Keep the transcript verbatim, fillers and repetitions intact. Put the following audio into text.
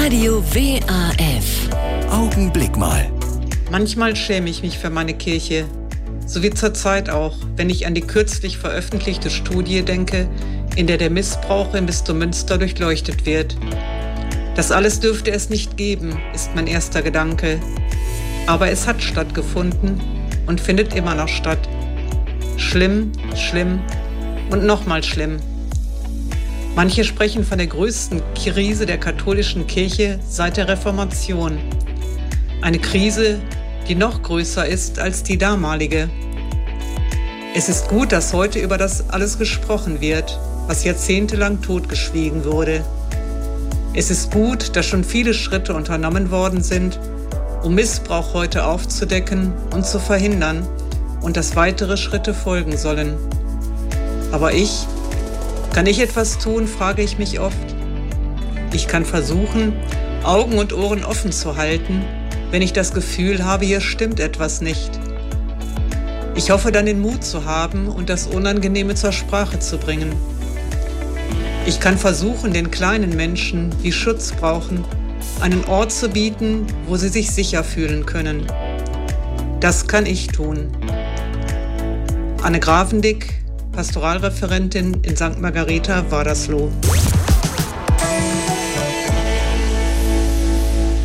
Radio W A F. Augenblick mal. Manchmal schäme ich mich für meine Kirche, so wie zurzeit auch, wenn ich an die kürzlich veröffentlichte Studie denke, in der der Missbrauch im Bistum Münster durchleuchtet wird. Das alles dürfte es nicht geben, ist mein erster Gedanke. Aber es hat stattgefunden und findet immer noch statt. Schlimm, schlimm und nochmal schlimm. Manche sprechen von der größten Krise der katholischen Kirche seit der Reformation. Eine Krise, die noch größer ist als die damalige. Es ist gut, dass heute über das alles gesprochen wird, was jahrzehntelang totgeschwiegen wurde. Es ist gut, dass schon viele Schritte unternommen worden sind, um Missbrauch heute aufzudecken und zu verhindern und dass weitere Schritte folgen sollen. Aber ich, kann ich etwas tun, frage ich mich oft. Ich kann versuchen, Augen und Ohren offen zu halten, wenn ich das Gefühl habe, hier stimmt etwas nicht. Ich hoffe dann den Mut zu haben und das Unangenehme zur Sprache zu bringen. Ich kann versuchen, den kleinen Menschen, die Schutz brauchen, einen Ort zu bieten, wo sie sich sicher fühlen können. Das kann ich tun. Anne Grafendick, Pastoralreferentin in Sankt Margareta, Wadersloh.